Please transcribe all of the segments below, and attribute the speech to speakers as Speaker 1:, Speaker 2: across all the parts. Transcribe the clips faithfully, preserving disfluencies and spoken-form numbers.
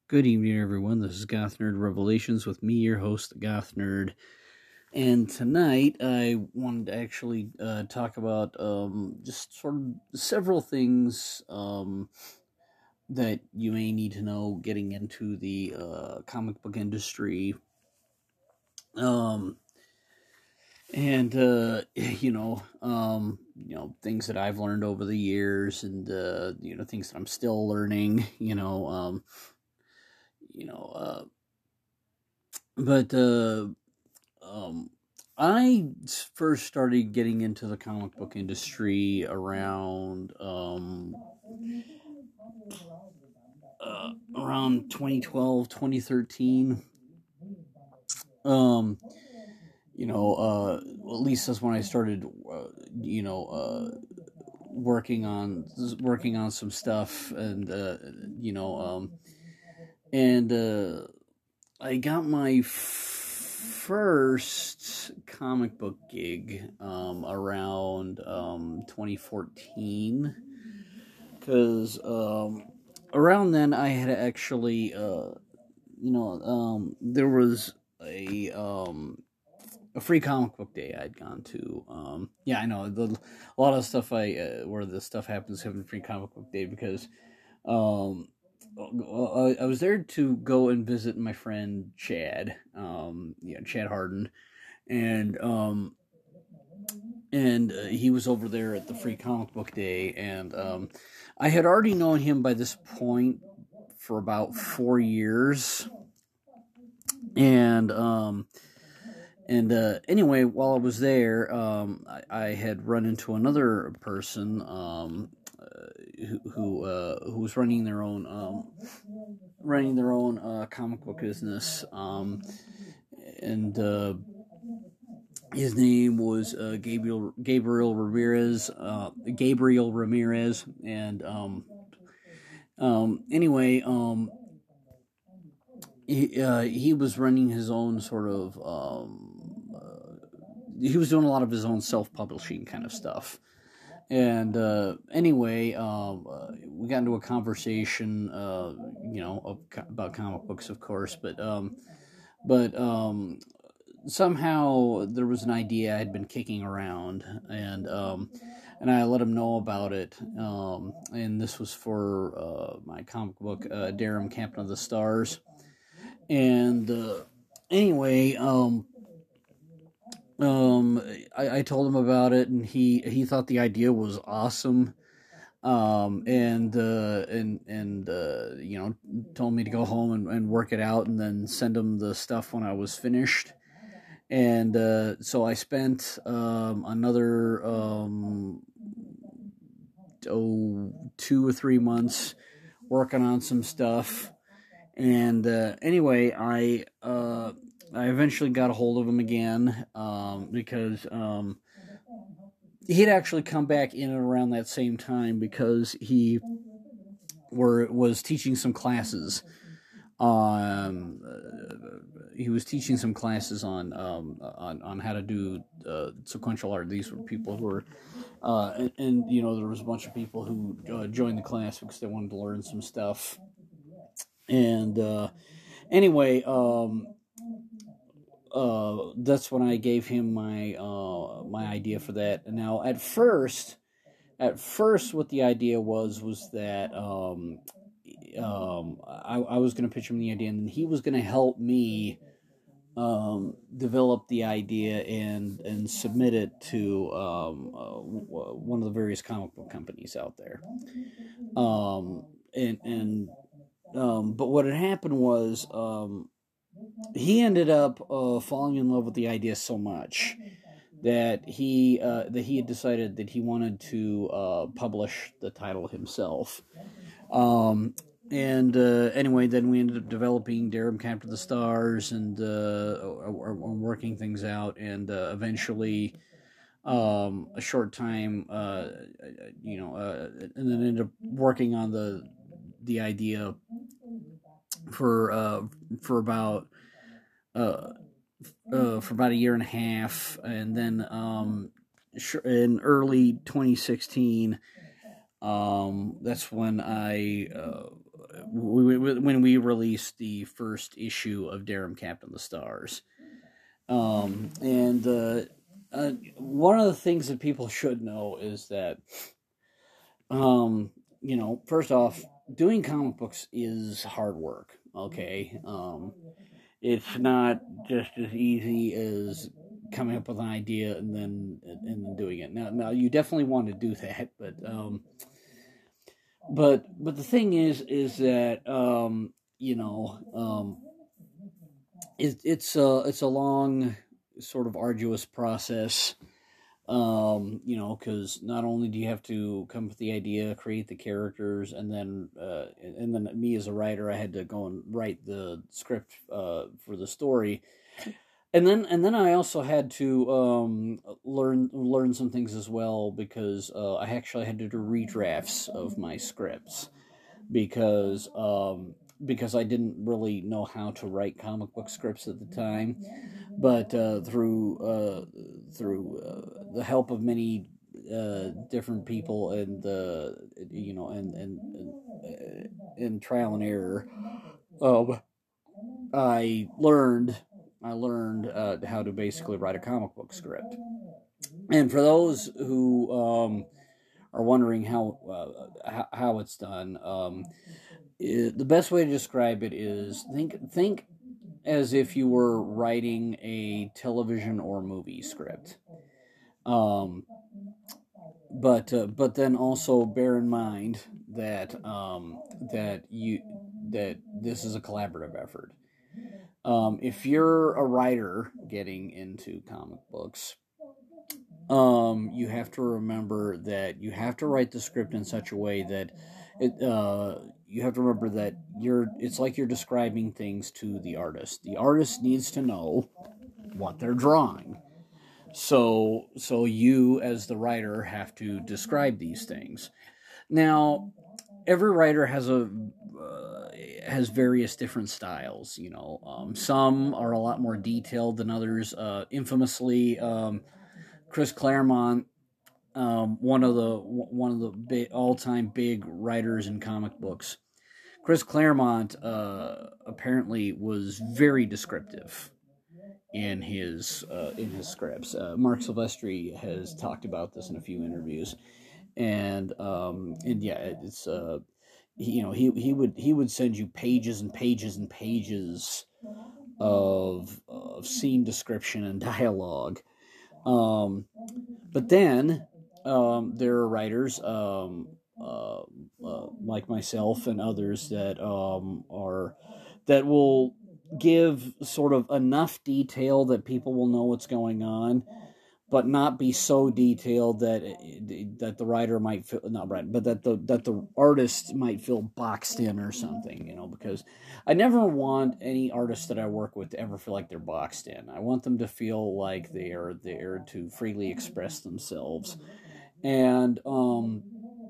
Speaker 1: Good evening, everyone. This is Goth Nerd Revelations with me, your host, the Goth Nerd. And tonight, I wanted to actually uh, talk about um, just sort of several things um, that you may need to know getting into the uh, comic book industry. Um, and uh, you know, um, you know, things that I've learned over the years, and uh, you know, things that I'm still learning. You know, um, you know. Uh, But uh, um, I first started getting into the comic book industry around um, uh, around twenty twelve, twenty thirteen. Um, you know, uh, at least that's when I started, uh, you know, uh, working on working on some stuff, and uh, you know, um, and uh, I got my first comic book gig um, around um, twenty fourteen, because um, around then I had actually, uh, you know, um, there was a um, a free comic book day I'd gone to. Um, yeah, I know the, a lot of stuff I uh, where the stuff happens having free comic book day because. Um, I was there to go and visit my friend Chad, um, yeah, Chad Harden, and um, and uh, he was over there at the free comic book day, and um, I had already known him by this point for about four years, and um, and uh, anyway, while I was there, um, I, I had run into another person, um, uh, who who, uh, who was running their own um, running their own uh, comic book business, um, and uh, his name was uh, Gabriel Gabriel Ramirez. Uh, Gabriel Ramirez, and um, um, anyway, um, he uh, he was running his own sort of. Um, uh, he was doing a lot of his own self-publishing kind of stuff. And uh, anyway, um, uh, we got into a conversation, uh, you know, of, about comic books, of course, but um, but um, somehow there was an idea I had been kicking around, and um, and I let him know about it. Um, and this was for uh, my comic book, uh, Darum, Captain of the Stars. And uh, anyway, um, um, I, I told him about it, and he he thought the idea was awesome. Um, and uh, and and uh, you know, told me to go home and, and work it out, and then send him the stuff when I was finished. And uh, so I spent um, another um, oh, two or three months working on some stuff. And uh, anyway, I uh, I eventually got a hold of him again, um, because um, he'd actually come back in and around that same time, because he were was teaching some classes. Um, uh, he was teaching some classes on um, on on how to do uh, sequential art. These were people who were, uh, and, and you know, there was a bunch of people who uh, joined the class because they wanted to learn some stuff. And uh, anyway, um, uh, that's when I gave him my uh, my idea for that. And now, at first, at first, what the idea was was that um, um, I, I was going to pitch him the idea, and he was going to help me um, develop the idea and and submit it to um, uh, one of the various comic book companies out there. Um, and and um, but what had happened was, um, he ended up uh, falling in love with the idea so much that he uh, that he had decided that he wanted to uh, publish the title himself. Um, and uh, anyway, then we ended up developing Darum, Captain of the Stars, and uh, working things out, and uh, eventually, um, a short time, uh, you know, uh, and then ended up working on the the idea for uh, for about uh, uh, for about a year and a half, and then um, in early twenty sixteen, um, that's when I uh, we, when we released the first issue of Darum Captain the Stars. Um, and uh, uh, one of the things that people should know is that, um, you know, first off, doing comic books is hard work, okay? Um, it's not just as easy as coming up with an idea and then and then doing it. Now, now you definitely want to do that, but um, but but the thing is, is that um, you know, um, it, it's a it's a long, sort of arduous process. Um, you know, because not only do you have to come up with the idea, create the characters, and then uh, and then me as a writer, I had to go and write the script uh, for the story, and then and then I also had to um, learn learn some things as well, because uh, I actually had to do redrafts of my scripts, because um, because I didn't really know how to write comic book scripts at the time. But uh, through uh, through uh, the help of many uh, different people, and uh, you know and and and, and trial and error, um, I learned I learned uh, how to basically write a comic book script. And for those who um, are wondering how, uh, how how it's done, um, it, the best way to describe it is think think as if you were writing a television or movie script. Um, but uh, but then also bear in mind that um, that you that this is a collaborative effort. Um, if you're a writer getting into comic books, um, you have to remember that you have to write the script in such a way that it. Uh, you have to remember that you're. It's like you're describing things to the artist. The artist needs to know what they're drawing. So, so you as the writer have to describe these things. Now, every writer has a uh, has various different styles. You know, um, some are a lot more detailed than others. Uh, infamously, um, Chris Claremont, um, one of the one of the big, all-time big writers in comic books. Chris Claremont uh, apparently was very descriptive in his uh, in his scripts. Uh, Marc Silvestri has talked about this in a few interviews, and um, and yeah, it's uh, he, you know he he would he would send you pages and pages and pages of of scene description and dialogue. Um, but then um, there are writers um, uh, uh, like myself and others that um, are that will give sort of enough detail that people will know what's going on, but not be so detailed that that the writer might feel not right, but that the that the artist might feel boxed in or something, you know. Because I never want any artist that I work with to ever feel like they're boxed in. I want them to feel like they are there to freely express themselves, and um,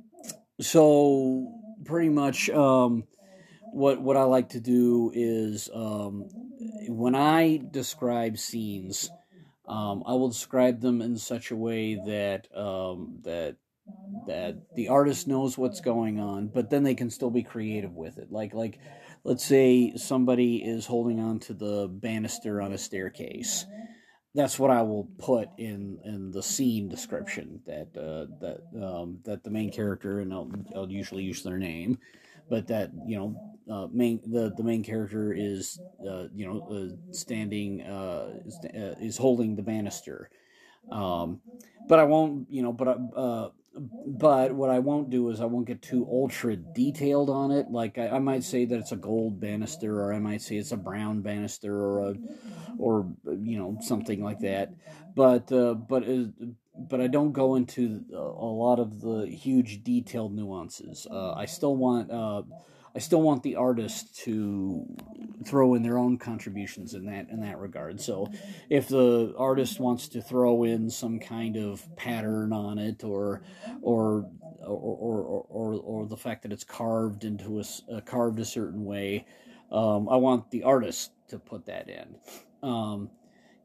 Speaker 1: so pretty much um, what what I like to do is um, when I describe scenes. Um, I will describe them in such a way that um, that that the artist knows what's going on, but then they can still be creative with it. Like like, let's say somebody is holding on to the banister on a staircase. That's what I will put in, in the scene description, that uh, that um, that the main character, and I'll, I'll usually use their name, but that you know uh, main the, the main character is uh, you know uh, standing uh, is, uh, is holding the banister. Um, but I won't you know but uh, but what I won't do is I won't get too ultra detailed on it. Like I, I might say that it's a gold banister, or I might say it's a brown banister, or a or you know something like that. But uh, but uh, but I don't go into a lot of the huge detailed nuances. Uh, I still want uh, I still want the artist to throw in their own contributions in that in that regard. So if the artist wants to throw in some kind of pattern on it, or or or or or, or the fact that it's carved into a uh, carved a certain way, um, I want the artist to put that in. Um,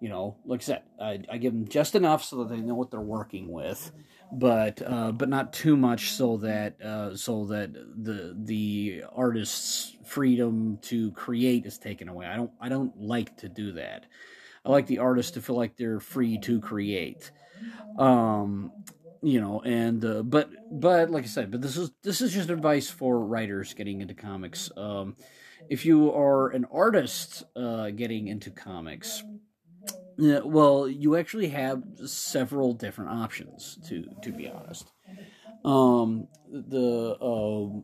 Speaker 1: You know, like I said, I, I give them just enough so that they know what they're working with, but uh, but not too much so that uh, so that the the artist's freedom to create is taken away. I don't I don't like to do that. I like the artist to feel like they're free to create. Um, you know, and uh, but but like I said, but this is this is just advice for writers getting into comics. Um, if you are an artist uh, getting into comics, yeah, well, you actually have several different options. To to be honest, um, the uh,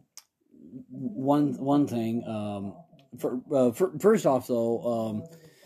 Speaker 1: one one thing um, for, uh, for first off though, um,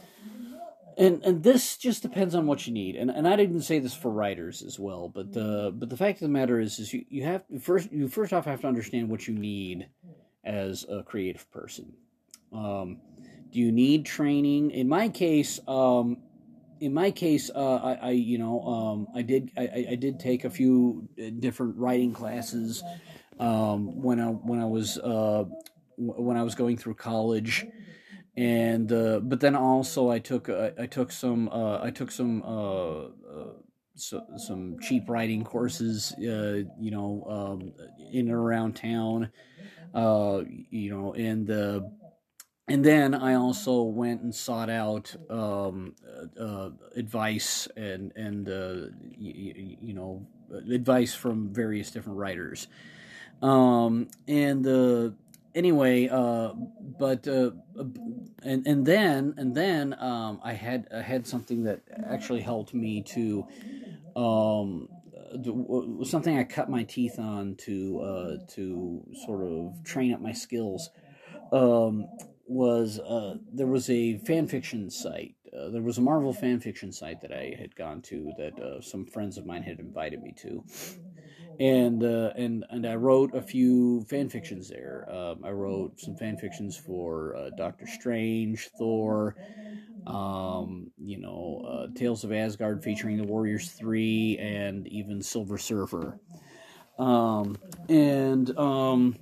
Speaker 1: and and this just depends on what you need. And and I didn't say this for writers as well, but uh, but the fact of the matter is is you, you have first you first off have to understand what you need as a creative person. Um, do you need training? In my case, um, in my case, uh, I, I, you know, um, I did, I, I did take a few different writing classes um, when I when I was uh, when I was going through college, and uh, but then also I took uh, I took some uh, I took some uh, uh, so, some cheap writing courses, uh, you know, um, in and around town, uh, you know, and. Uh, and then I also went and sought out um, uh, uh, advice and and uh, y- you know advice from various different writers. Um, and uh, anyway, uh, but uh, and and then and then um, I had I had something that actually helped me to um, something I cut my teeth on to uh, to sort of train up my skills. Um, was uh, there was a fan fiction site. Uh, there was a Marvel fan fiction site that I had gone to that uh, some friends of mine had invited me to, and uh, and and I wrote a few fan fictions there. Um, I wrote some fan fictions for uh, Doctor Strange, Thor, um, you know, uh, Tales of Asgard featuring the Warriors Three, and even Silver Surfer. Um, and um,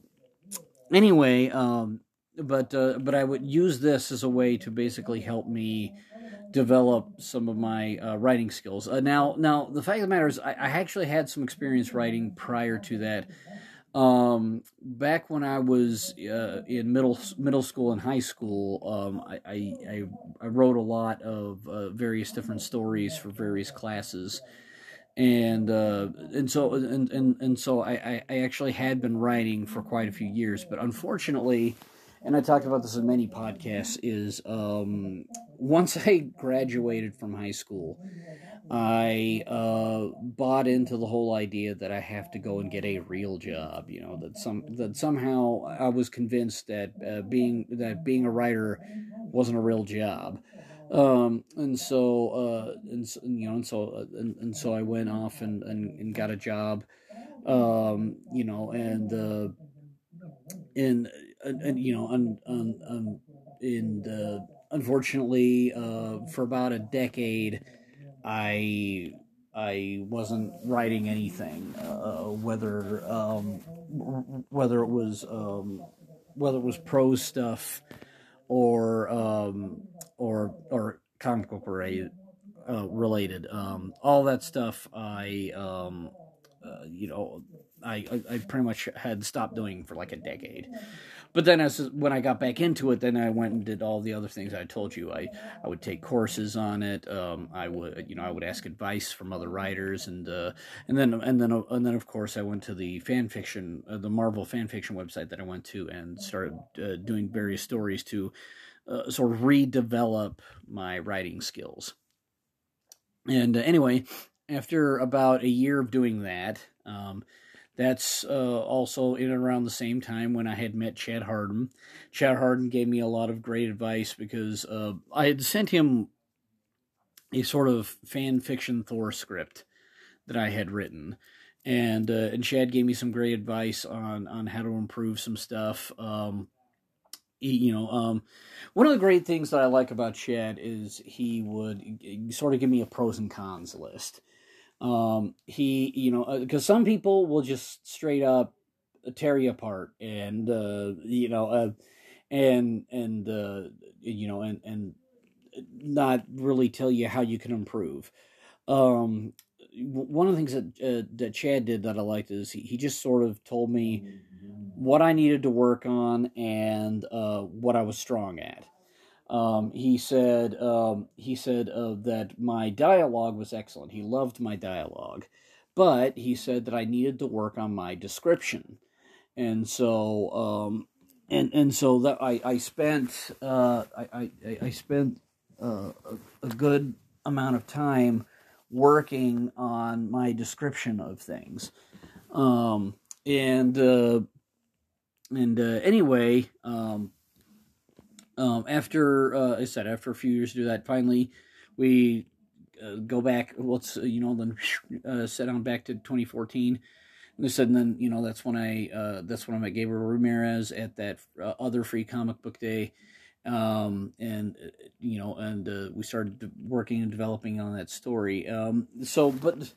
Speaker 1: anyway, um, but uh, but I would use this as a way to basically help me develop some of my uh, writing skills. Uh, now, now the fact of the matter is, I, I actually had some experience writing prior to that. Um, back when I was uh, in middle middle school and high school, um, I, I, I I wrote a lot of uh, various different stories for various classes, and uh, and so and and, and so I, I actually had been writing for quite a few years, but unfortunately, and I talked about this in many podcasts, is um, once I graduated from high school, I uh, bought into the whole idea that I have to go and get a real job. You know, that some that somehow I was convinced that uh, being that being a writer wasn't a real job. Um, and so, uh, and, you know, and so, uh, and, and so I went off and, and, and got a job, um, you know, and, uh, and, and, and you know, un, un, un, and, uh, unfortunately, uh, for about a decade, I, I wasn't writing anything, uh, whether, um, whether it was, um, whether it was prose stuff, or um, or or comic book related. Uh, related, um, all that stuff. I, um, uh, you know, I, I I pretty much had stopped doing for like a decade. But then, as when I got back into it, then I went and did all the other things I told you. I, I would take courses on it. Um, I would, you know, I would ask advice from other writers, and uh, and then and then and then of course I went to the fan fiction, uh, the Marvel fan fiction website that I went to, and started uh, doing various stories to uh, sort of redevelop my writing skills. And uh, anyway, after about a year of doing that, um, that's uh, also in and around the same time when I had met Chad Harden. Chad Harden gave me a lot of great advice because uh, I had sent him a sort of fan fiction Thor script that I had written. And uh, and Chad gave me some great advice on, on how to improve some stuff. Um, you know, um, one of the great things that I like about Chad is he would sort of give me a pros and cons list. Um, he, you know, because uh, some people will just straight up tear you apart, and uh, you know, uh, and and uh, you know, and and not really tell you how you can improve. Um, one of the things that uh, that Chad did that I liked is he, he just sort of told me what I needed to work on and uh, what I was strong at. Um, he said um, he said uh, that my dialogue was excellent. He loved my dialogue, but he said that I needed to work on my description, and so um, and and so that I I spent uh, I, I I spent uh, a, a good amount of time working on my description of things, um, and uh, and uh, anyway. Um, Um, after uh, I said, after a few years to do that, finally we uh, go back. Let's uh, you know then uh, set on back to twenty fourteen. And they said, and then you know that's when I uh, that's when I met Gabriel Ramirez at that uh, other free comic book day, um, and uh, you know and uh, we started working and developing on that story. Um, so, but.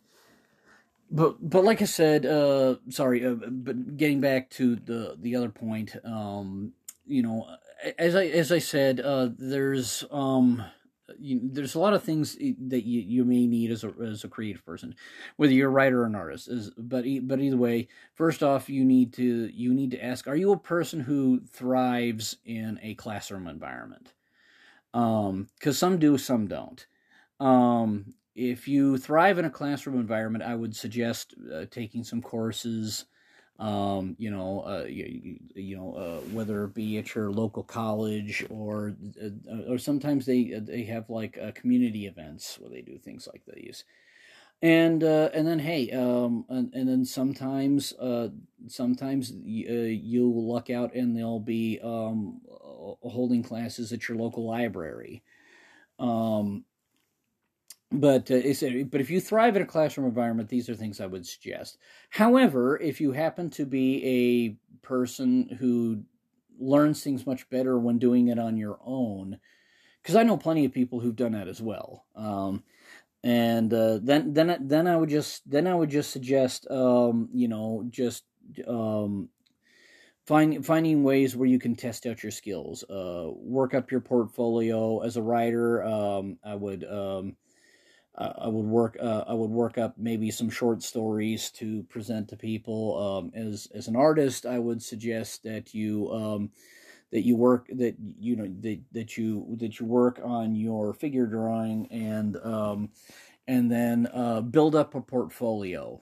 Speaker 1: But but like I said, uh, sorry. Uh, but getting back to the the other point, um, you know, as I as I said, uh, there's um, you, there's a lot of things that you, you may need as a as a creative person, whether you're a writer or an artist. Is but but either way, first off, you need to you need to ask: are you a person who thrives in a classroom environment? Um, because some do, some don't. Um, if you thrive in a classroom environment, I would suggest uh, taking some courses. Um, you know, uh, you, you know, uh, whether it be at your local college or uh, or sometimes they they have like uh, community events where they do things like these. And uh, and then hey, um, and, and then sometimes uh, sometimes y- uh, you'll luck out and they'll be um, holding classes at your local library. Um, But uh, it's, but if you thrive in a classroom environment, these are things I would suggest. However, if you happen to be a person who learns things much better when doing it on your own, because I know plenty of people who've done that as well. Um, and uh, then then then I would just then I would just suggest um, you know just um, find, finding ways where you can test out your skills, uh, work up your portfolio as a writer. Um, I would. Um, Uh, I would work. Uh, I would work up maybe some short stories to present to people. Um, as as an artist, I would suggest that you um, that you work that you know that, that you that you work on your figure drawing and um, and then uh, build up a portfolio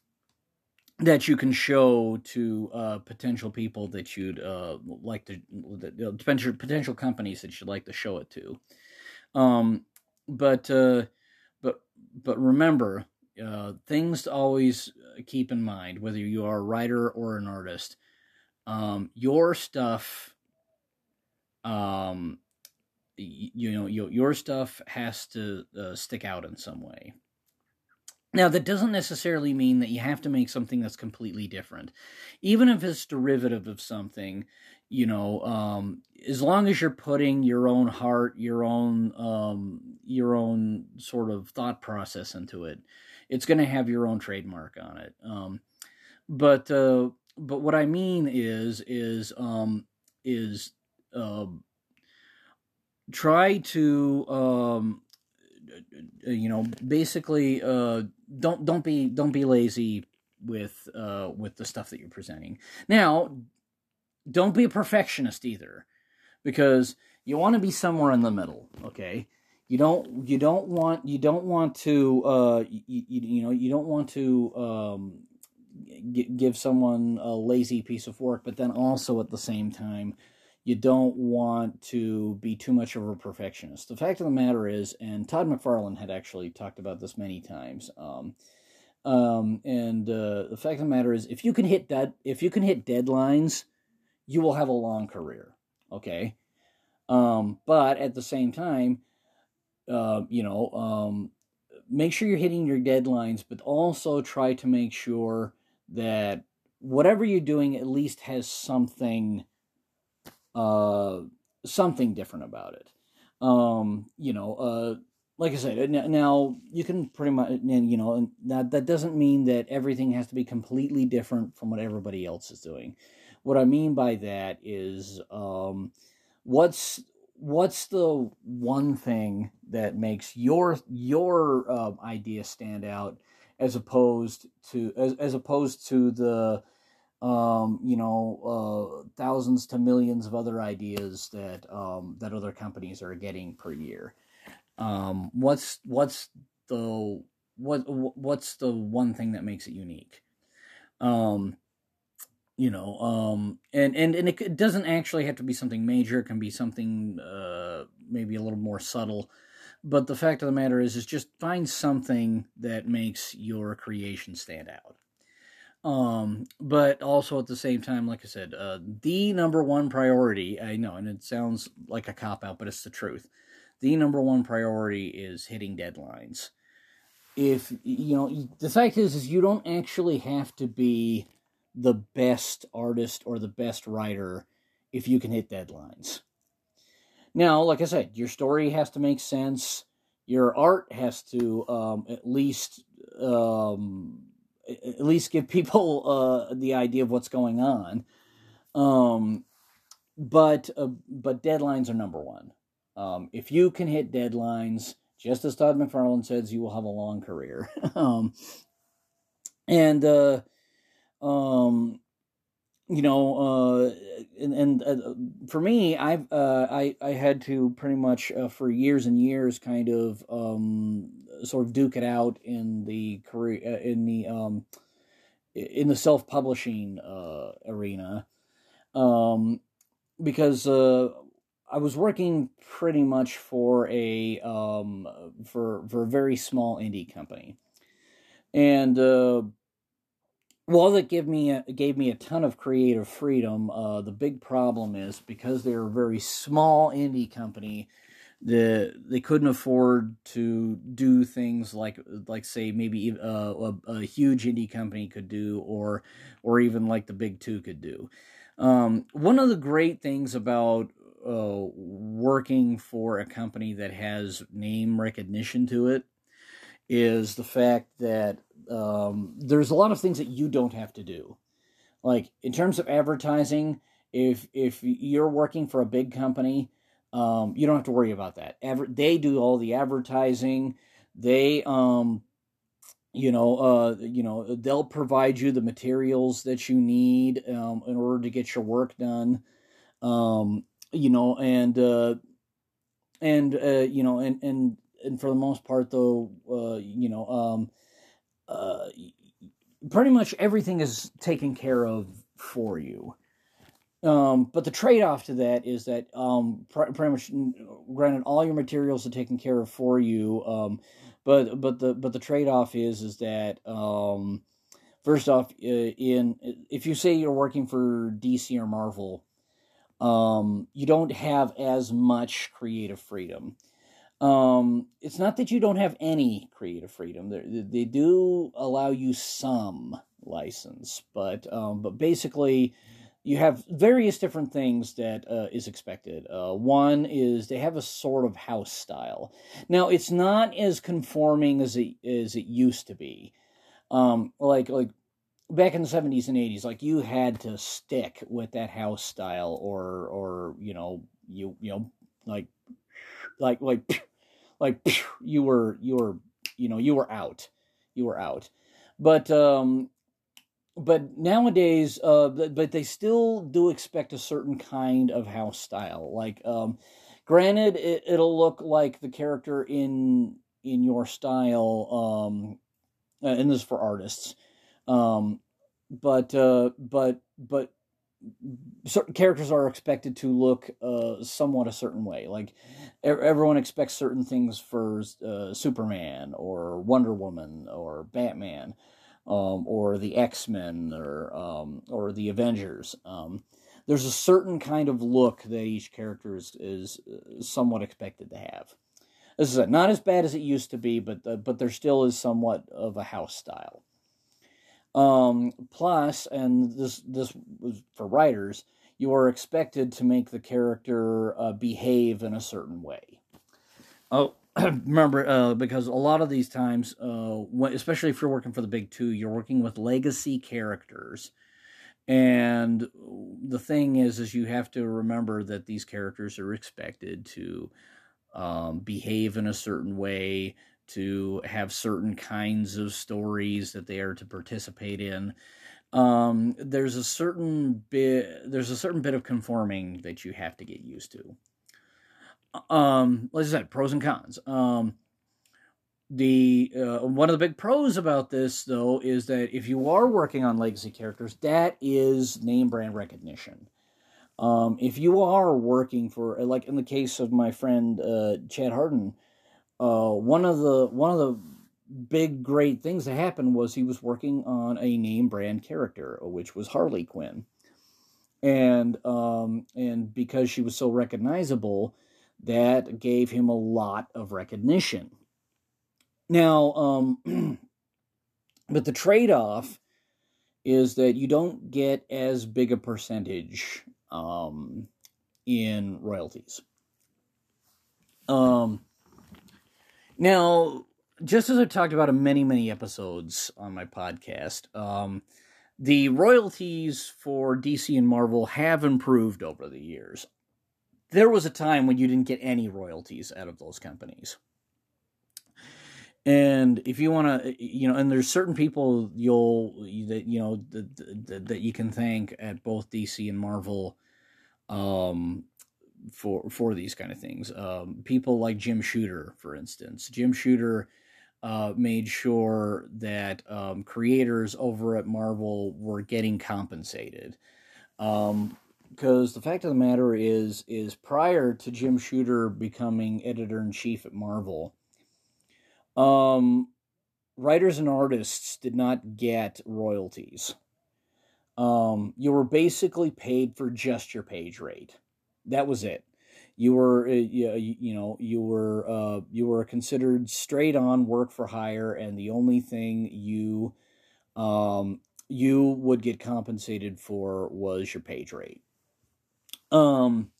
Speaker 1: that you can show to uh, potential people that you'd uh, like to uh, potential potential companies that you'd like to show it to. Um, but uh, but but remember, uh, things to always keep in mind, whether you are a writer or an artist. Um, your stuff, um, you, you know, your, your stuff has to uh, stick out in some way. Now, that doesn't necessarily mean that you have to make something that's completely different. Even if it's derivative of something, you know, um, as long as you're putting your own heart, your own, um, your own sort of thought process into it, it's going to have your own trademark on it. Um, but, uh, but what I mean is, is, um, is, uh, try to, um, you know, basically, uh, don't don't be don't be lazy with uh, with the stuff that you're presenting. Now, don't be a perfectionist either, because you want to be somewhere in the middle. Okay, you don't you don't want you don't want to uh, you, you, you know you don't want to um, g- give someone a lazy piece of work, but then also at the same time, you don't want to be too much of a perfectionist. The fact of the matter is, and Todd McFarlane had actually talked about this many times, um, um, and uh, the fact of the matter is, if you can hit that, if you can hit deadlines, you will have a long career. Okay, um, but at the same time, uh, you know, um, make sure you're hitting your deadlines, but also try to make sure that whatever you're doing at least has something uh, something different about it. Um, you know, uh, like I said, now you can pretty much, you know, that that doesn't mean that everything has to be completely different from what everybody else is doing. What I mean by that is, um, what's what's the one thing that makes your your uh, idea stand out as opposed to as, as opposed to the um, you know uh, thousands to millions of other ideas that um, that other companies are getting per year? Um, what's what's the what what's the one thing that makes it unique? Um, you know, um, and and and it, it doesn't actually have to be something major. It can be something uh, maybe a little more subtle. But the fact of the matter is, is just find something that makes your creation stand out. Um, but also at the same time, like I said, uh, the number one priority, I know, and it sounds like a cop-out, but it's the truth. The number one priority is hitting deadlines. If, you know, the fact is, is you don't actually have to be the best artist or the best writer if you can hit deadlines. Now, like I said, your story has to make sense. Your art has to um, at least... Um, at least give people uh, the idea of what's going on. Um, but uh, but deadlines are number one. Um, if you can hit deadlines, just as Todd McFarlane says, you will have a long career. um, and uh, um, you know, uh, and, and uh, for me, I've uh, I I had to pretty much uh, for years and years kind of um, sort of duke it out in the career uh, in the um, in the self-publishing uh, arena, um, because uh, I was working pretty much for a um, for for a very small indie company, and uh, while that gave me a, gave me a ton of creative freedom, uh, the big problem is because they're a very small indie company. The, they couldn't afford to do things like like say maybe uh, a, a huge indie company could do, or or even like the big two could do. Um, one of the great things about uh, working for a company that has name recognition to it is the fact that um, there's a lot of things that you don't have to do. Like in terms of advertising, if if you're working for a big company, Um, you don't have to worry about that. Ever, they do all the advertising. They, um, you know, uh, you know, they'll provide you the materials that you need um, in order to get your work done. Um, you know, and uh, and uh, you know, and and and for the most part, though, uh, you know, um, uh, pretty much everything is taken care of for you. Um, but the trade-off to that is that, um, pr- pretty much, granted, all your materials are taken care of for you. Um, but but the but the trade-off is is that um, first off, uh, in if you say you're working for D C or Marvel, um, you don't have as much creative freedom. Um, it's not that you don't have any creative freedom. They they do allow you some license, but um, but basically you have various different things that uh, is expected. Uh, one is they have a sort of house style. Now, it's not as conforming as it as it used to be. Um, like like back in the seventies and eighties, like you had to stick with that house style, or or you know you you know like like like like you were you were you know you were out, you were out. But um, but nowadays, uh, but they still do expect a certain kind of house style. Like, um, granted, it, it'll look like the character in in your style, um, and this is for artists. Um, but uh, but but certain characters are expected to look uh, somewhat a certain way. Like everyone expects certain things for uh, Superman or Wonder Woman or Batman. Um, or the X-Men, or um, or the Avengers. Um, there's a certain kind of look that each character is, is somewhat expected to have. This is not as bad as it used to be, but uh, but there still is somewhat of a house style. Um, plus, and this this was for writers, you are expected to make the character uh, behave in a certain way. Oh, remember, uh, because a lot of these times, uh, when, especially if you're working for the big two, you're working with legacy characters, And the thing is, is you have to remember that these characters are expected to um, behave in a certain way, to have certain kinds of stories that they are to participate in. Um, there's a certain bit, there's a certain bit of conforming that you have to get used to. Um, like I said, pros and cons. Um, the uh, one of the big pros about this, though, is that if you are working on legacy characters, that is name brand recognition. Um, if you are working for, like in the case of my friend uh, Chad Harden, uh, one of the one of the big great things that happened was he was working on a name brand character, which was Harley Quinn, and um, and because she was so recognizable, that gave him a lot of recognition. Now, um, but the trade-off is that you don't get as big a percentage um, in royalties. Um, now, just as I've talked about in many, many episodes on my podcast, um, the royalties for D C and Marvel have improved over the years. There was a time when you didn't get any royalties out of those companies. And if you want to, you know, and there's certain people you'll, that, you know, that, that you can thank at both D C and Marvel um, for for these kind of things. Um, people like Jim Shooter, for instance. Jim Shooter uh, made sure that um, creators over at Marvel were getting compensated. Um, because the fact of the matter is, is prior to Jim Shooter becoming editor-in-chief at Marvel, Um, writers and artists did not get royalties. Um, you were basically paid for just your page rate. That was it. You were, uh, you, you know, you were, uh, you were considered straight on work for hire, and the only thing you, um, you would get compensated for was your page rate. Um,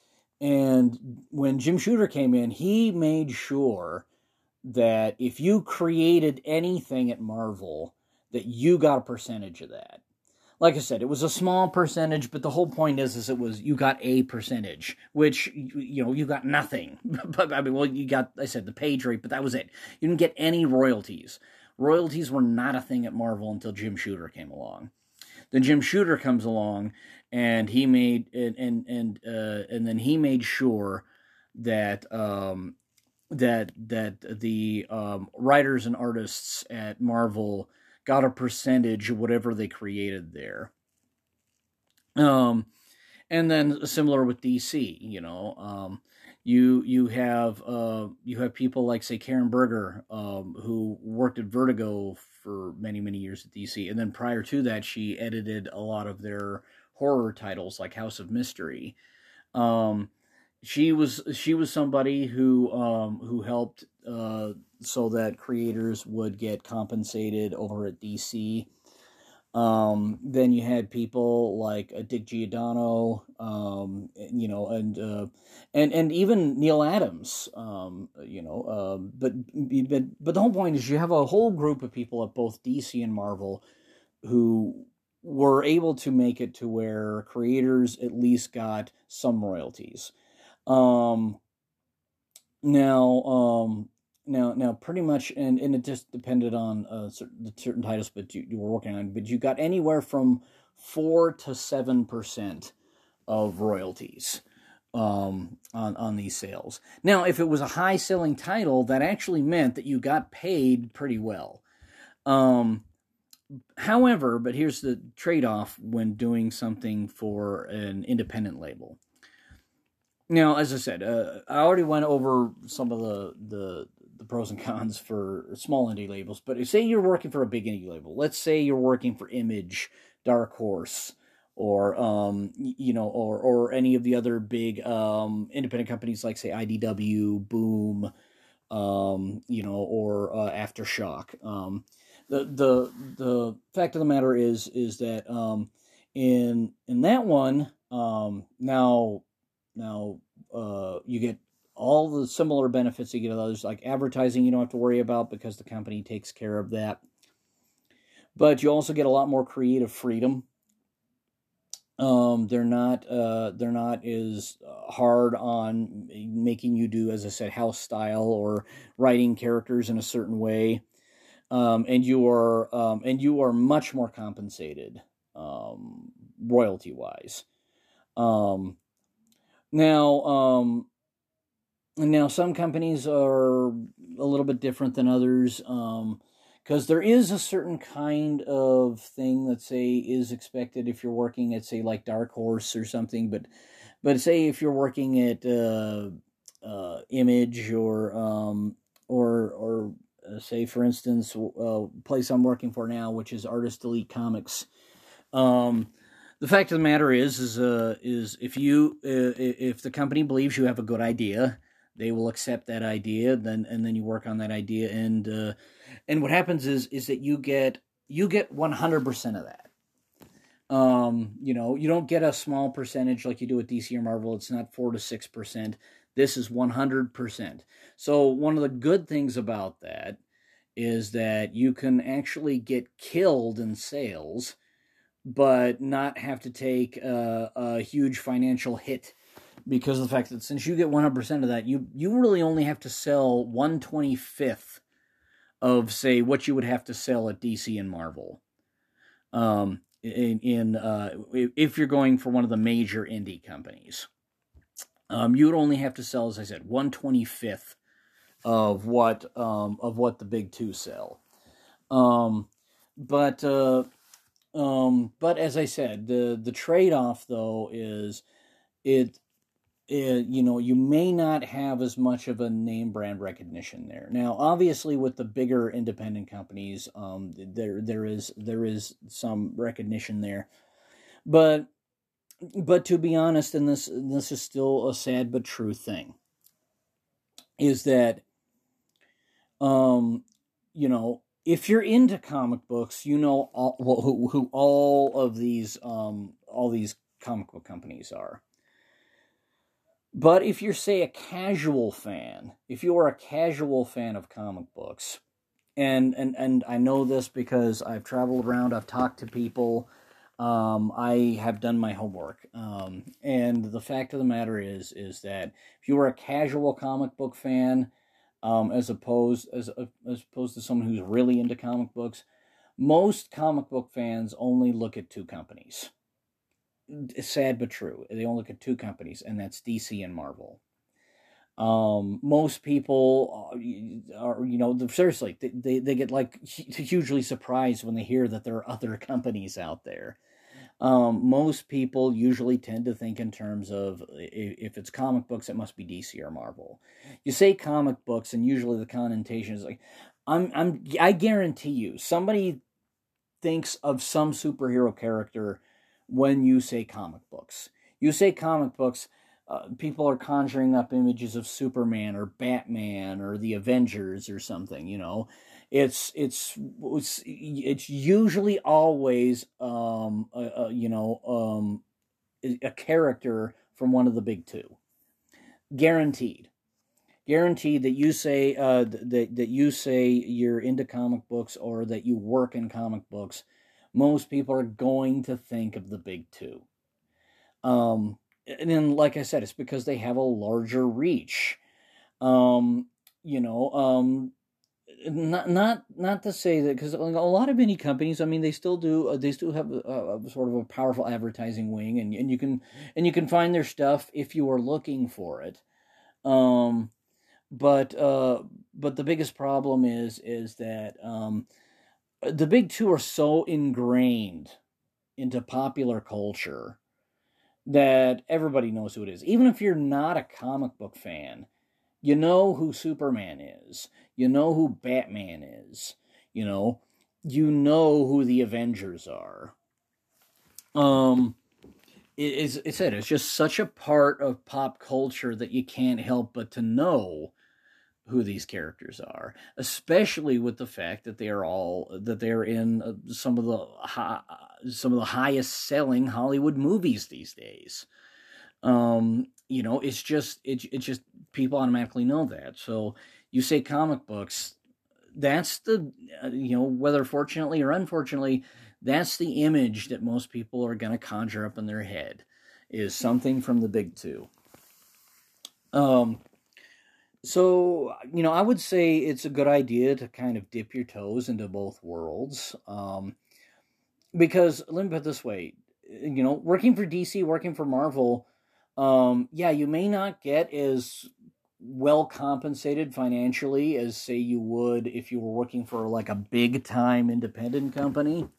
Speaker 1: and when Jim Shooter came in, he made sure that if you created anything at Marvel, that you got a percentage of that. Like I said, it was a small percentage, but the whole point is, is it was, you got a percentage, which, you know, you got nothing. But, I mean, well, you got, I said, the page rate, but that was it. You didn't get any royalties. Royalties were not a thing at Marvel until Jim Shooter came along. Then Jim Shooter comes along, and he made, and, and, and, uh, and then he made sure that, um, that that the um, writers and artists at Marvel got a percentage of whatever they created there. Um, and then similar with D C, you know, um, you you have uh, you have people like, say, Karen Berger, um, who worked at Vertigo for many many years at D C, and then prior to that, she edited a lot of their horror titles like House of Mystery. Um, She was she was somebody who um, who helped uh, so that creators would get compensated over at D C. Um, then you had people like uh, Dick Giordano, um, you know, and uh, and and even Neil Adams, um, you know. Uh, but but but the whole point is, you have a whole group of people at both D C and Marvel who were able to make it to where creators at least got some royalties. Um, now, um, now, now, pretty much, and, and it just depended on uh, certain, certain titles, but you, you were working on, but you got anywhere from four to seven percent of royalties um, on on these sales. Now, if it was a high selling title, that actually meant that you got paid pretty well. Um, however, but here's the trade-off when doing something for an independent label. Now, as I said, uh, I already went over some of the, the the pros and cons for small indie labels, but say you're working for a big indie label. Let's say you're working for Image, Dark Horse, or um, you know, or or any of the other big um, independent companies like, say, I D W, Boom, um, you know, or uh, Aftershock. Um, the the the fact of the matter is is that um, in in that one um, now. Now, uh, you get all the similar benefits you get of others, like advertising you don't have to worry about because the company takes care of that. But you also get a lot more creative freedom. Um, they're not uh, they're not as hard on making you do, as I said, house style or writing characters in a certain way, um, and you are um, and you are much more compensated, um, royalty wise. Um, now, um, now some companies are a little bit different than others. Um, because there is a certain kind of thing that, say, is expected if you're working at, say, like Dark Horse or something, but but say if you're working at uh, uh, Image or um, or or uh, say, for instance, uh, place I'm working for now, which is Artist Elite Comics. Um, the fact of the matter is, is uh, is if you uh, if the company believes you have a good idea, they will accept that idea. Then and then you work on that idea, and uh, and what happens is is that you get you get one hundred percent of that. Um, you know, you don't get a small percentage like you do at D C or Marvel. It's not four to six percent. This is one hundred percent. So one of the good things about that is that you can actually get killed in sales, but not have to take a, a huge financial hit, because of the fact that since you get one hundred percent of that, you you really only have to sell one twenty-fifth of, say, what you would have to sell at D C and Marvel. Um, in, in uh, if you're going for one of the major indie companies, um, you would only have to sell, as I said, one twenty-fifth of what um, of what the big two sell. Um, but uh, um, but as I said, the the trade off though is it. It, you know, you may not have as much of a name brand recognition there. Now, obviously, with the bigger independent companies, um, there there is there is some recognition there, but but to be honest, and this this is still a sad but true thing, is that um, you know, if you're into comic books, you know all, well, who who all of these um all these comic book companies are. But if you're, say, a casual fan, if you are a casual fan of comic books, and and, and I know this because I've traveled around, I've talked to people, um, I have done my homework, um, and the fact of the matter is, is that if you are a casual comic book fan, um, as opposed as as opposed to someone who's really into comic books, most comic book fans only look at two companies. Sad but true. They only look at two companies, and that's D C and Marvel. Um, most people are, you know, seriously, they, they, they get like hugely surprised when they hear that there are other companies out there. Um, most people usually tend to think in terms of, if it's comic books, it must be D C or Marvel. You say comic books, and usually the connotation is like, I'm, I'm, I guarantee you, somebody thinks of some superhero character when you say comic books. You say comic books, uh, people are conjuring up images of Superman or Batman or the Avengers or something, you know. It's it's it's, it's usually always um a, a, you know um a character from one of the big two. Guaranteed. Guaranteed that you say uh that that you say you're into comic books or that you work in comic books, most people are going to think of the big two. Um, and then, like I said, it's because they have a larger reach. Um, you know, um, not not not to say that, because a lot of indie companies, I mean, they still do. Uh, they still have a, a sort of a powerful advertising wing, and and you can and you can find their stuff if you are looking for it. Um, but uh, but the biggest problem is is that um, the big two are so ingrained into popular culture that everybody knows who it is. Even if you're not a comic book fan, you know who Superman is. You know who Batman is. You know, you know who the Avengers are. Um, it is. It said it's just such a part of pop culture that you can't help but to know who these characters are, especially with the fact that they are all that they're in uh, some of the high, some of the highest selling Hollywood movies these days. Um, you know, it's just it, it's just people automatically know that. So you say comic books, that's the, uh, you know, whether fortunately or unfortunately, that's the image that most people are going to conjure up in their head, is something from the big two. Um, so, you know, I would say it's a good idea to kind of dip your toes into both worlds. Um, because, let me put it this way, you know, working for D C, working for Marvel, um, yeah, you may not get as well compensated financially as, say, you would if you were working for like a big time independent company.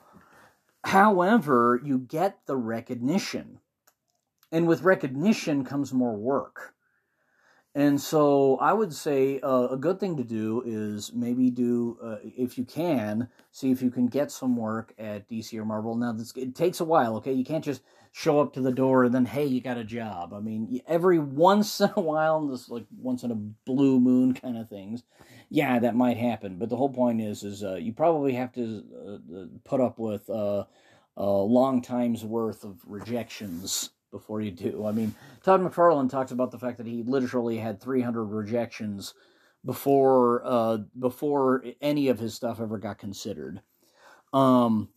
Speaker 1: However, you get the recognition, and with recognition comes more work. And so I would say uh, a good thing to do is maybe do, uh, if you can, see if you can get some work at D C or Marvel. Now, this, it takes a while, okay? You can't just show up to the door and then, hey, you got a job. I mean, every once in a while, this like once in a blue moon kind of things, yeah, that might happen. But the whole point is, is uh, you probably have to uh, put up with uh, a long time's worth of rejections before you do. I mean, Todd McFarlane talks about the fact that he literally had three hundred rejections before uh, before any of his stuff ever got considered. Um,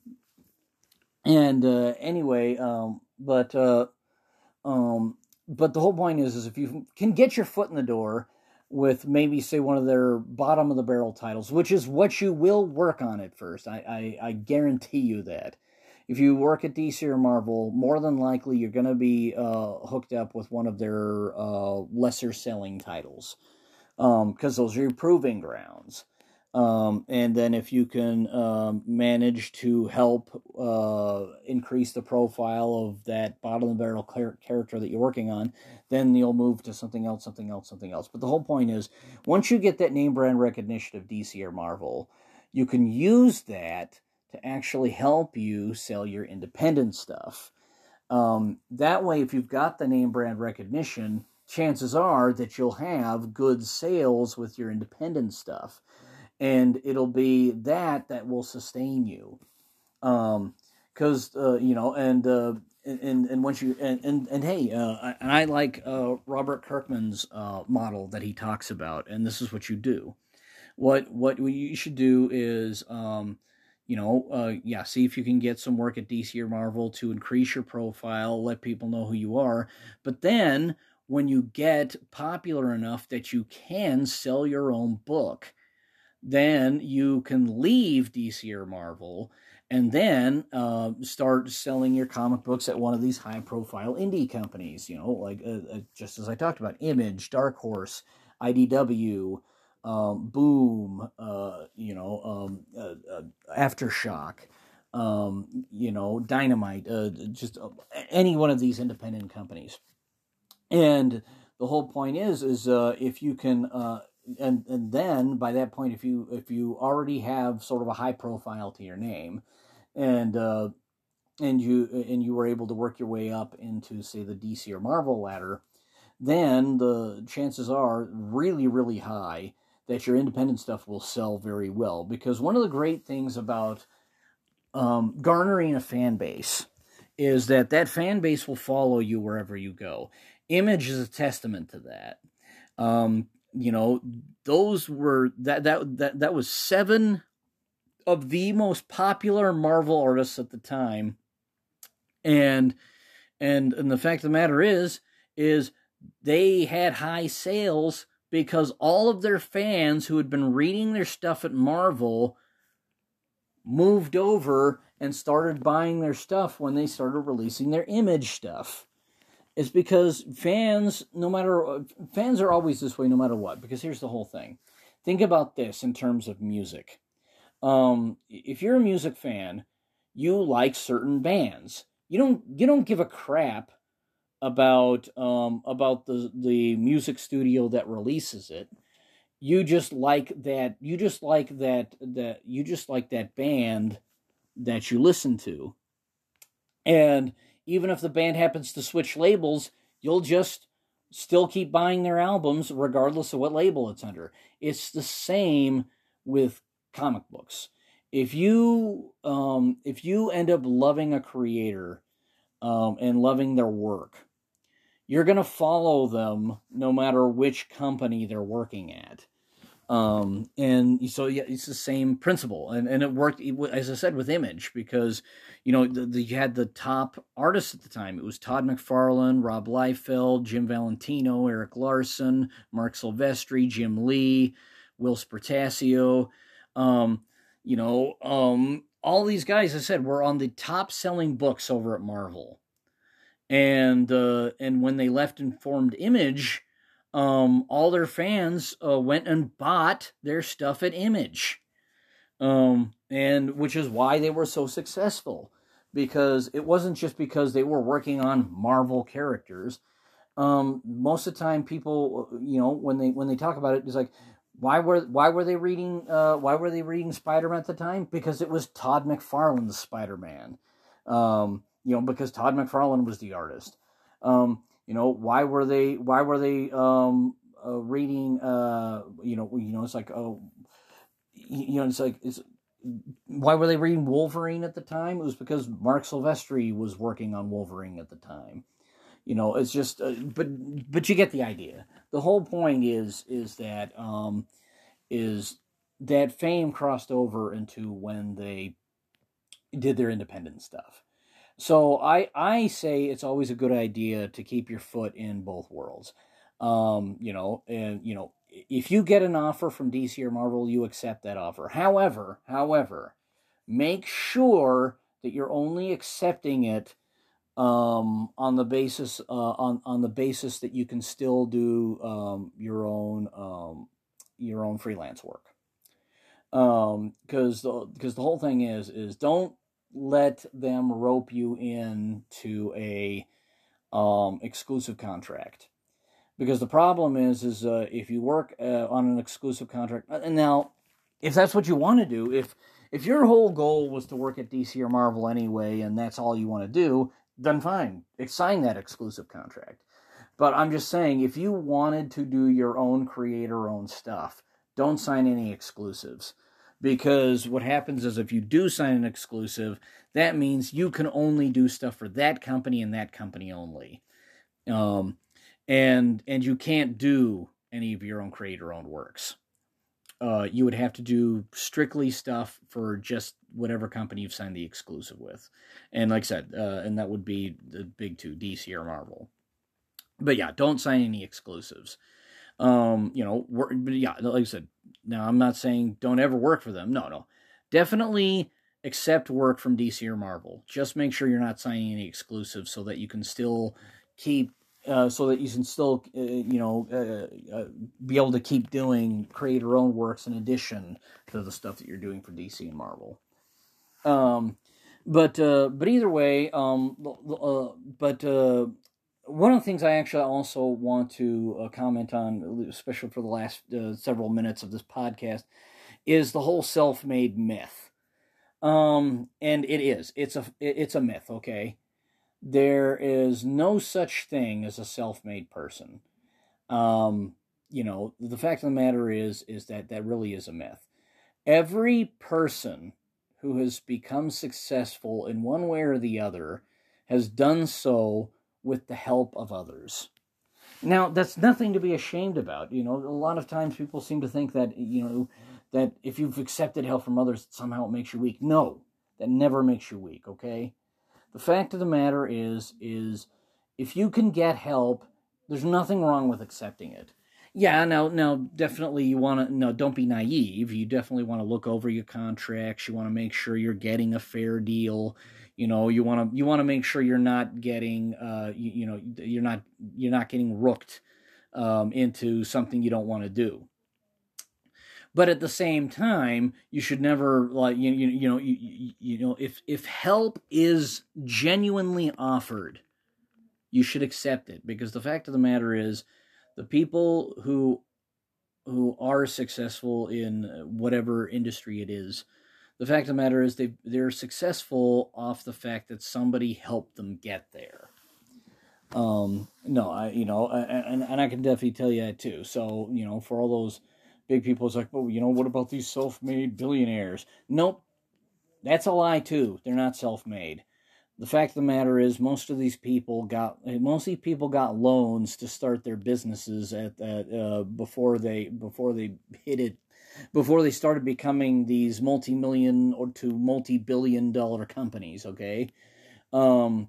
Speaker 1: and uh, anyway, um, but uh, um, but the whole point is, is if you can get your foot in the door with maybe, say, one of their bottom of the barrel titles, which is what you will work on at first, I I, I guarantee you that. If you work at D C or Marvel, more than likely you're going to be uh, hooked up with one of their uh, lesser-selling titles, because um, those are your proving grounds. Um, and then if you can um, manage to help uh, increase the profile of that bottom-of-the-barrel character that you're working on, then you'll move to something else, something else, something else. But the whole point is, once you get that name brand recognition of D C or Marvel, you can use that to actually help you sell your independent stuff. Um, that way, if you've got the name brand recognition, chances are that you'll have good sales with your independent stuff. And it'll be that that will sustain you. Um, because, uh, you know, and, uh, and, and once you, and, and, and hey, uh, and I like uh, Robert Kirkman's uh, model that he talks about, and this is what you do. What, what you should do is, um, you know, uh, yeah, see if you can get some work at D C or Marvel to increase your profile, let people know who you are. But then when you get popular enough that you can sell your own book, then you can leave D C or Marvel and then uh, start selling your comic books at one of these high-profile indie companies, you know, like uh, uh, just as I talked about, Image, Dark Horse, I D W, Um, Boom, uh, you know, um, uh, uh, Aftershock, um, you know, Dynamite, uh, just uh, any one of these independent companies. And the whole point is, is uh, if you can, uh, and and then by that point, if you if you already have sort of a high profile to your name, and uh, and you and you were able to work your way up into, say, the D C or Marvel ladder, then the chances are really, really high that your independent stuff will sell very well. Because one of the great things about um, garnering a fan base is that that fan base will follow you wherever you go. Image is a testament to that. Um, you know, those were, that, that, that, that was seven of the most popular Marvel artists at the time. And, and, and the fact of the matter is, is they had high sales because all of their fans who had been reading their stuff at Marvel moved over and started buying their stuff when they started releasing their Image stuff. It's because fans, no matter, fans are always this way no matter what, because here's the whole thing. Think about this in terms of music. Um, if you're a music fan, you like certain bands. You don't, you don't give a crap about um, about the the music studio that releases it. You just like that. You just like that. That you just like that band that you listen to. And even if the band happens to switch labels, you'll just still keep buying their albums regardless of what label it's under. It's the same with comic books. If you um, if you end up loving a creator um, and loving their work, you're going to follow them no matter which company they're working at. Um, and so yeah, it's the same principle, and and it worked, as I said, with Image, because you know the, the, you had the top artists at the time. It was Todd McFarlane, Rob Liefeld, Jim Valentino, Eric Larson, Mark Silvestri, Jim Lee, Will Spertasio. Um, you know, um, all these guys, as I said, were on the top selling books over at Marvel, and uh, and when they left and formed Image. Um, all their fans uh, went and bought their stuff at Image, um, and which is why they were so successful, because it wasn't just because they were working on Marvel characters. Um, most of the time, people, you know, when they when they talk about it, it's like, why were why were they reading uh, why were they reading Spider-Man at the time? Because it was Todd McFarlane's Spider-Man, um, you know, because Todd McFarlane was the artist. Um, You know, why were they? Why were they um, uh, reading? Uh, you know, you know, it's like, oh, you know, it's like, it's why were they reading Wolverine at the time? It was because Mark Silvestri was working on Wolverine at the time. You know, it's just, uh, but but you get the idea. The whole point is is that um, is that fame crossed over into when they did their independent stuff. So I, I say it's always a good idea to keep your foot in both worlds. Um, you know, and you know, if you get an offer from D C or Marvel, you accept that offer. However, however, make sure that you're only accepting it um, on the basis uh, on on the basis that you can still do um, your own um, your own freelance work. Um, because the because the whole thing is is don't let them rope you into a um, exclusive contract, because the problem is is uh, if you work uh, on an exclusive contract, and now if that's what you want to do, if if your whole goal was to work at D C or Marvel anyway, and that's all you want to do, then fine, sign that exclusive contract. But I'm just saying, if you wanted to do your own creator-owned stuff, don't sign any exclusives. Because what happens is if you do sign an exclusive, that means you can only do stuff for that company and that company only. Um, and and you can't do any of your own creator-owned works. Uh, you would have to do strictly stuff for just whatever company you've signed the exclusive with. And like I said, uh, and that would be the big two, D C or Marvel. But yeah, don't sign any exclusives. Um, you know, work, but yeah, like I said, now I'm not saying don't ever work for them. No, no. Definitely accept work from D C or Marvel. Just make sure you're not signing any exclusives so that you can still keep, uh, so that you can still, uh, you know, uh, uh, be able to keep doing creator-owned works in addition to the stuff that you're doing for D C and Marvel. Um, but, uh, but either way, um, uh, but, uh, one of the things I actually also want to uh, comment on, especially for the last uh, several minutes of this podcast, is the whole self-made myth. Um, and it is. It's a it's a myth, okay? There is no such thing as a self-made person. Um, you know, the fact of the matter is, is that that really is a myth. Every person who has become successful in one way or the other has done so with the help of others. Now, that's nothing to be ashamed about. You know, a lot of times people seem to think that, you know, that if you've accepted help from others, somehow it makes you weak. No, that never makes you weak, okay? The fact of the matter is, is if you can get help, there's nothing wrong with accepting it. Yeah, now, now, definitely you want to, no, don't be naive. You definitely want to look over your contracts. You want to make sure you're getting a fair deal. You know, you want to you want to make sure you're not getting, uh, you, you know, you're not you're not getting rooked um, into something you don't want to do. But at the same time, you should never like you you, you know you, you you know if if help is genuinely offered, you should accept it, because the fact of the matter is, the people who who are successful in whatever industry it is, the fact of the matter is they they're successful off the fact that somebody helped them get there. Um, no, I you know, and and I can definitely tell you that too. So you know, for all those big people, it's like, well, you know, what about these self-made billionaires? Nope, that's a lie too. They're not self-made. The fact of the matter is, most of these people got most of these people got loans to start their businesses at, at uh, before they before they hit it, before they started becoming these multi-million or to multi-billion dollar companies. Okay, um,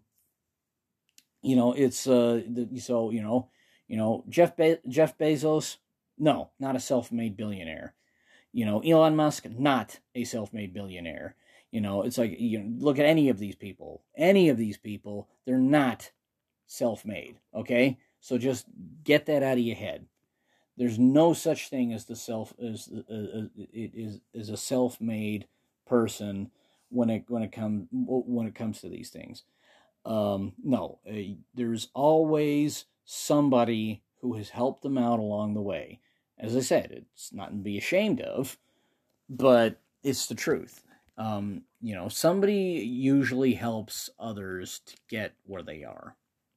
Speaker 1: you know it's uh so you know you know Jeff Be- Jeff Bezos, no, not a self-made billionaire. You know, Elon Musk, not a self-made billionaire. You know, it's like, you know, look at any of these people. Any of these people, they're not self-made, okay? So just get that out of your head. There's no such thing as the self as uh, it is is a self-made person when it when it comes when it comes to these things. Um, no, uh, there's always somebody who has helped them out along the way. As I said, it's not to be ashamed of, but it's the truth. Um, you know, somebody usually helps others to get where they are.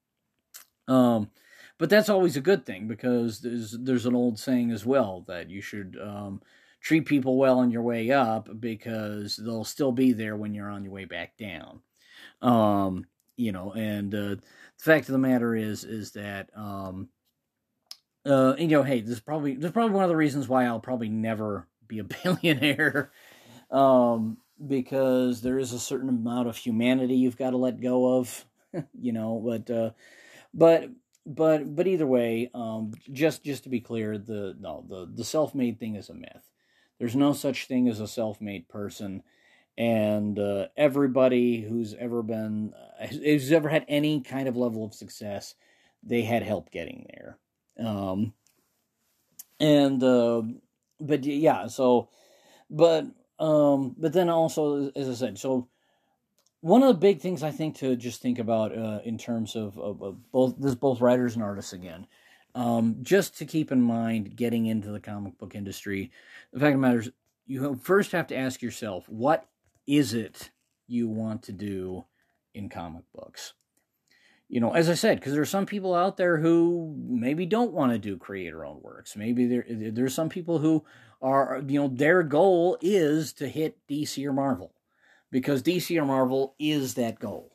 Speaker 1: Um, but that's always a good thing, because there's there's an old saying as well that you should um, treat people well on your way up, because they'll still be there when you're on your way back down. Um, you know, and uh, the fact of the matter is is that um, uh, you know, hey, this is probably this is probably one of the reasons why I'll probably never be a billionaire, um, because there is a certain amount of humanity you've got to let go of, you know. But uh, but but but either way, um, just just to be clear, the no the the self-made thing is a myth. There's no such thing as a self-made person, and uh, everybody who's ever been uh, who's ever had any kind of level of success, they had help getting there. Um, and, uh, but yeah, so, but, um, but then also, as I said, so one of the big things I think to just think about, uh, in terms of, of, of both, this, both writers and artists again, um, just to keep in mind getting into the comic book industry, the fact of the matter is, you first have to ask yourself, what is it you want to do in comic books? You know, as I said, because there are some people out there who maybe don't want to do creator-owned works. Maybe there there's some people who are, you know, their goal is to hit D C or Marvel, because D C or Marvel is that goal.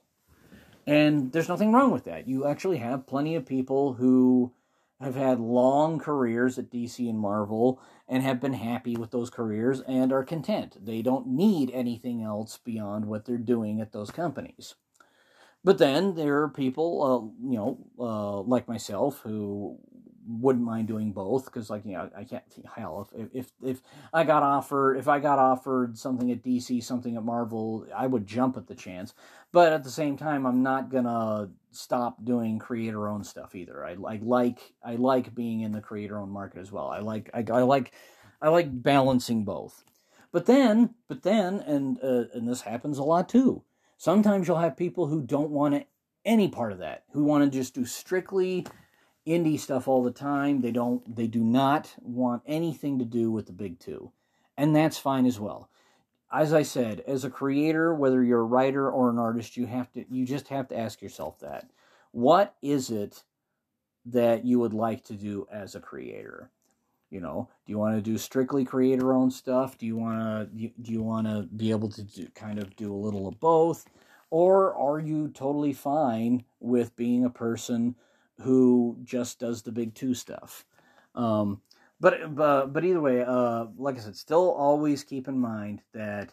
Speaker 1: And there's nothing wrong with that. You actually have plenty of people who have had long careers at D C and Marvel and have been happy with those careers and are content. They don't need anything else beyond what they're doing at those companies. But then there are people, uh, you know, uh, like myself, who wouldn't mind doing both, because, like, you know, I can't. Hell, if if if I got offered, if I got offered something at D C, something at Marvel, I would jump at the chance. But at the same time, I'm not gonna stop doing creator-owned stuff either. I, I like I like being in the creator-owned market as well. I like I, I like I like balancing both. But then, but then, and uh, and this happens a lot too. Sometimes you'll have people who don't want any part of that, who want to just do strictly indie stuff all the time. They don't, they do not want anything to do with the big two. And that's fine as well. As I said, as a creator, whether you're a writer or an artist, you have to, you just have to ask yourself that. What is it that you would like to do as a creator? You know, do you want to do strictly creator-owned stuff? Do you want to do you want to be able to do, kind of do a little of both, or are you totally fine with being a person who just does the big two stuff? Um, but but but either way, uh, like I said, still always keep in mind that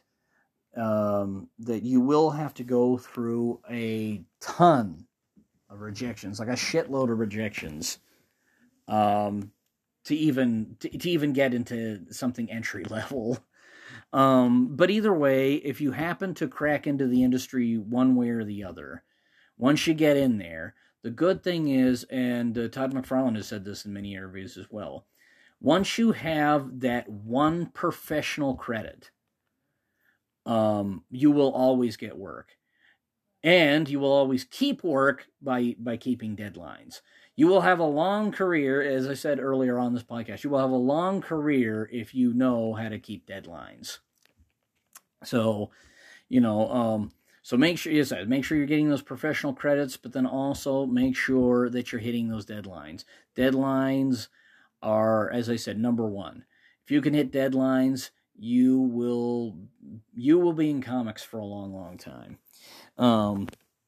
Speaker 1: um, that you will have to go through a ton of rejections, like a shitload of rejections. Um, to even to, to even get into something entry level. Um, but either way, if you happen to crack into the industry one way or the other, once you get in there, the good thing is, and uh, Todd McFarlane has said this in many interviews as well, once you have that one professional credit, um, you will always get work. And you will always keep work by, by keeping deadlines. You will have a long career, as I said earlier on this podcast, you will have a long career if you know how to keep deadlines. So, you know, um, so make sure, yes, make sure you're getting those professional credits, but then also make sure that you're hitting those deadlines. Deadlines are, as I said, number one. If you can hit deadlines, you will, you will be in comics for a long, long time. Um,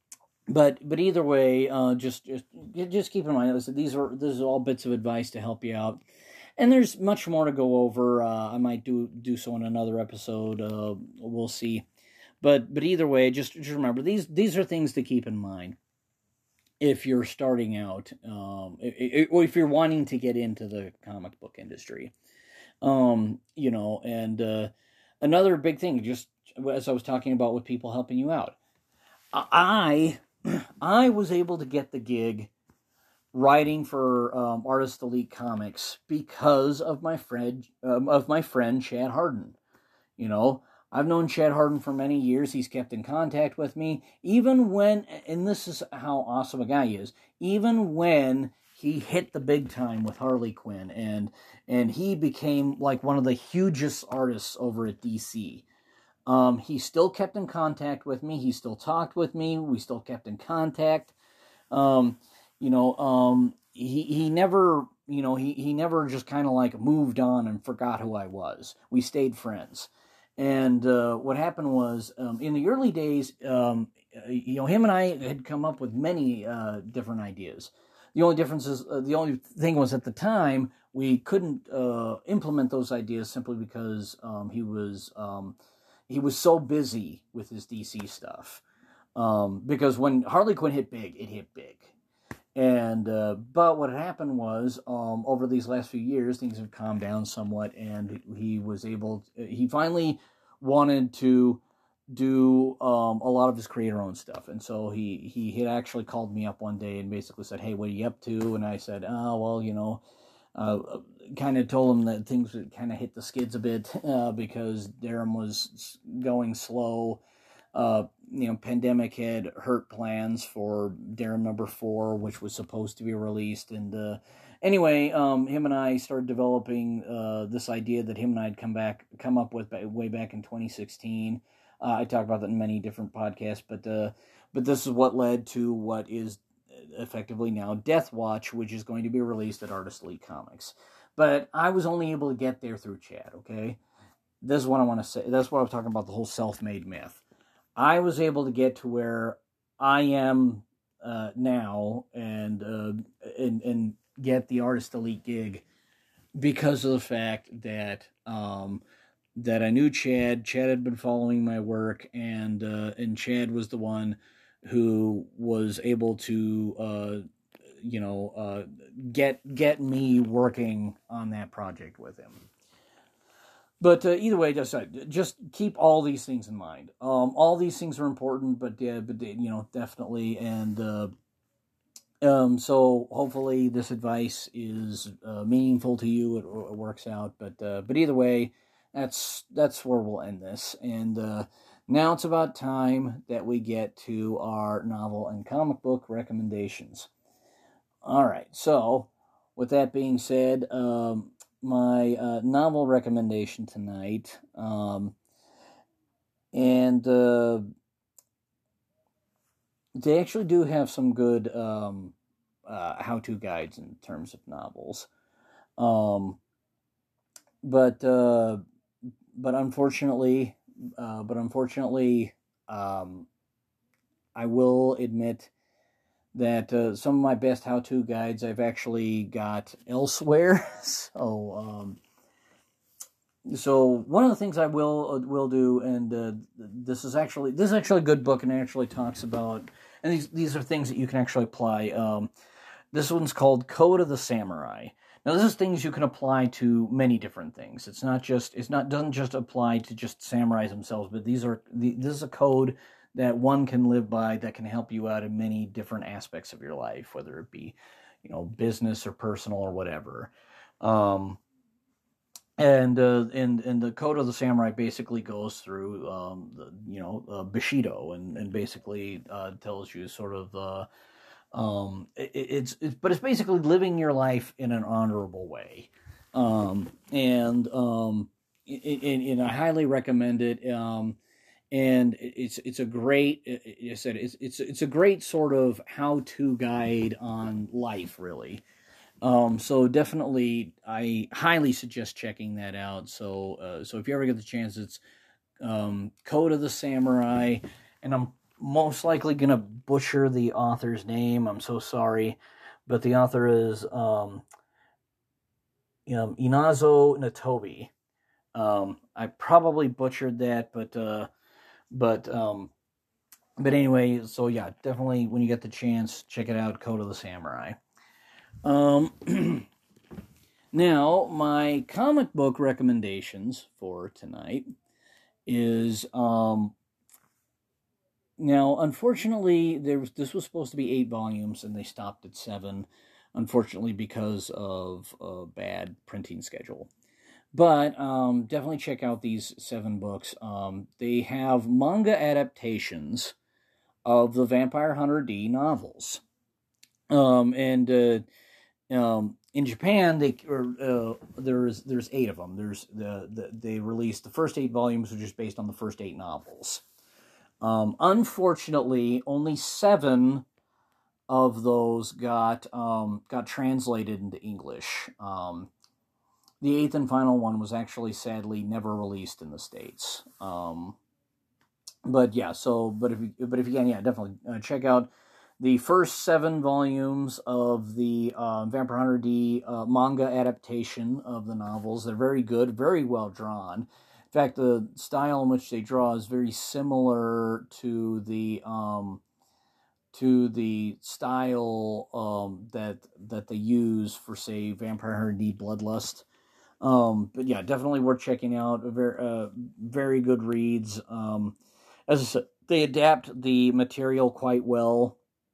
Speaker 1: but but either way, uh, just just just keep in mind, listen, these are these are all bits of advice to help you out, and there's much more to go over. Uh, I might do do so in another episode. Uh, we'll see, but but either way, just just remember these these are things to keep in mind if you're starting out, um, or if you're wanting to get into the comic book industry. Um, you know, and uh, another big thing, just as I was talking about with people helping you out, I I was able to get the gig writing for um, Artist Elite Comics because of my friend um, of my friend Chad Harden. You know, I've known Chad Harden for many years. He's kept in contact with me, even when, and this is how awesome a guy he is, even when he hit the big time with Harley Quinn, and and he became like one of the hugest artists over at D C. Um, he still kept in contact with me. He still talked with me. We still kept in contact. Um, you know, um, he he never, you know, he he never just kind of like moved on and forgot who I was. We stayed friends. And uh, what happened was, um, in the early days, um, you know, him and I had come up with many uh, different ideas. The only difference is, uh, the only thing was at the time, we couldn't uh, implement those ideas simply because um, he was um, he was so busy with his D C stuff. Um, because when Harley Quinn hit big, it hit big. And uh, but what happened was, um, over these last few years, things have calmed down somewhat, and he was able. To, he finally wanted to do um, a lot of his creator-owned stuff, and so he he had actually called me up one day and basically said, "Hey, what are you up to?" And I said, "Oh, well, you know." Uh, kind of told him that things would kind of hit the skids a bit uh, because Darum was going slow. Uh, you know, pandemic had hurt plans for Darum number four, which was supposed to be released. And uh, anyway, um, him and I started developing uh, this idea that him and I had come back, come up with way back in twenty sixteen. Uh, I talk about that in many different podcasts, but uh, but this is what led to what is effectively now Death Watch, which is going to be released at Artist Elite Comics. But I was only able to get there through Chad, okay? This is what I want to say. That's what I was talking about, the whole self-made myth. I was able to get to where I am uh, now and, uh, and and get the Artist Elite gig because of the fact that um, that I knew Chad. Chad had been following my work, and uh, and Chad was the one who was able to, uh, you know, uh, get get me working on that project with him. But uh, either way, just just keep all these things in mind. Um, all these things are important, but yeah, but you know, definitely. And uh, um, so hopefully, this advice is uh, meaningful to you. It, it works out. But uh, but either way, that's that's where we'll end this. And uh, now it's about time that we get to our novel and comic book recommendations. All right. So with that being said, um, my uh, novel recommendation tonight, um, and uh, they actually do have some good um, uh, how-to guides in terms of novels, um, but uh, but unfortunately, uh, but unfortunately, um, I will admit that uh, some of my best how-to guides I've actually got elsewhere. so. Um, So one of the things I will uh, will do, and uh, this is actually this is actually a good book, and it actually talks about, and these these are things that you can actually apply. Um, this one's called Code of the Samurai. Now, this is things you can apply to many different things. It's not just it's not doesn't just apply to just samurais themselves, but these are the, this is a code that one can live by that can help you out in many different aspects of your life, whether it be, you know, business or personal or whatever. Um, And uh, and and the Code of the Samurai basically goes through, um, the, you know, uh, Bushido, and and basically uh, tells you sort of uh, um, it, it's it's but it's basically living your life in an honorable way, um, and um, and, and I highly recommend it. Um, and it's it's a great, I said it's it's it's a great sort of how to guide on life, really. Um, so definitely, I highly suggest checking that out. So, uh, so if you ever get the chance, it's um, Code of the Samurai, and I'm most likely going to butcher the author's name. I'm so sorry. But the author is um, um, Inazo Natobi. Um, I probably butchered that, but uh, but um, but anyway, so yeah, definitely when you get the chance, check it out, Code of the Samurai. Um, now, my comic book recommendations for tonight is um, now, unfortunately, there was this was supposed to be eight volumes, and they stopped at seven, unfortunately, because of a bad printing schedule. But um, definitely check out these seven books. Um, they have manga adaptations of the Vampire Hunter D novels. Um, and uh, um, in Japan, they or, uh, there's there's eight of them. There's the, the they released the first eight volumes, which is based on the first eight novels. Um, unfortunately, only seven of those got um, got translated into English. Um, the eighth and final one was actually sadly never released in the States. Um, but yeah, so but if you, but if you can, yeah, definitely uh, check out the first seven volumes of the uh, Vampire Hunter D uh, manga adaptation of the novels. They're very good, very well drawn. In fact, the style in which they draw is very similar to the um, to the style um, that that they use for, say, Vampire Hunter D Bloodlust. Um, but yeah, definitely worth checking out. Very, uh, very good reads. Um, as I said, they adapt the material quite well,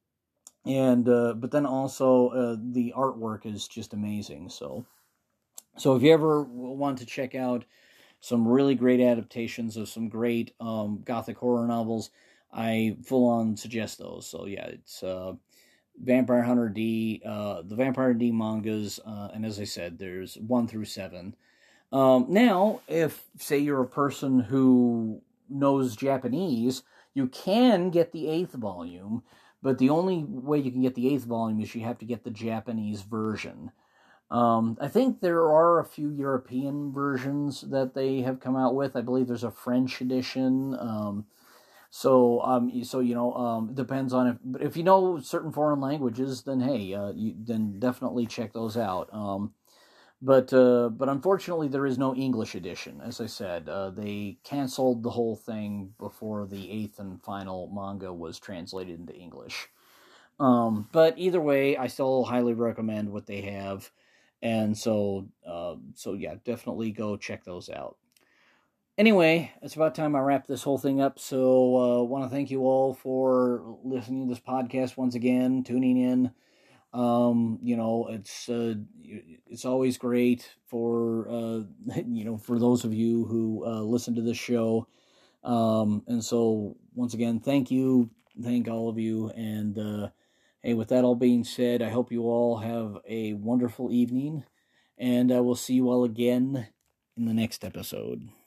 Speaker 1: and uh, but then also uh, the artwork is just amazing. So, so if you ever want to check out some really great adaptations of some great um, gothic horror novels, I full on suggest those. So yeah, it's uh, Vampire Hunter D, uh, the Vampire Hunter D mangas, uh, and as I said, there's one through seven. Um, now, if, say, you're a person who knows Japanese, you can get the eighth volume, but the only way you can get the eighth volume is you have to get the Japanese version. Um, I think there are a few European versions that they have come out with. I believe there's a French edition. Um, so, um, so you know, um, it depends on if. But if you know certain foreign languages, then hey, uh, you then definitely check those out. Um, but uh, but unfortunately, there is no English edition. As I said, uh, they canceled the whole thing before the eighth and final manga was translated into English. Um, but either way, I still highly recommend what they have. And so, uh, so yeah, definitely go check those out. Anyway, it's about time I wrap this whole thing up. So, I uh, want to thank you all for listening to this podcast once again, tuning in. Um, you know, it's uh, it's always great for uh, you know, for those of you who uh, listen to this show. Um, and so, once again, thank you, thank all of you, and. Uh, Hey, with that all being said, I hope you all have a wonderful evening, and I will see you all again in the next episode.